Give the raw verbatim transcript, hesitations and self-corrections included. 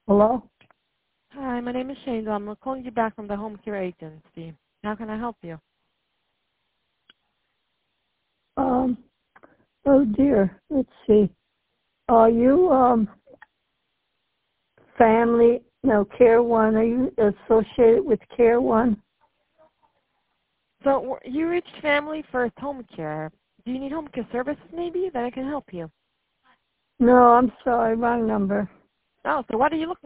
Hello? Hi, my name is Shane. I'm calling you back from the home care agency. How can I help you? Um, oh dear. Let's see. Are you, um, family, no, Care One? Are you associated with Care One? So you reached Family First Home Care. Do you need home care services maybe? Then I can help you. No, I'm sorry. Wrong number. Oh, so what are you looking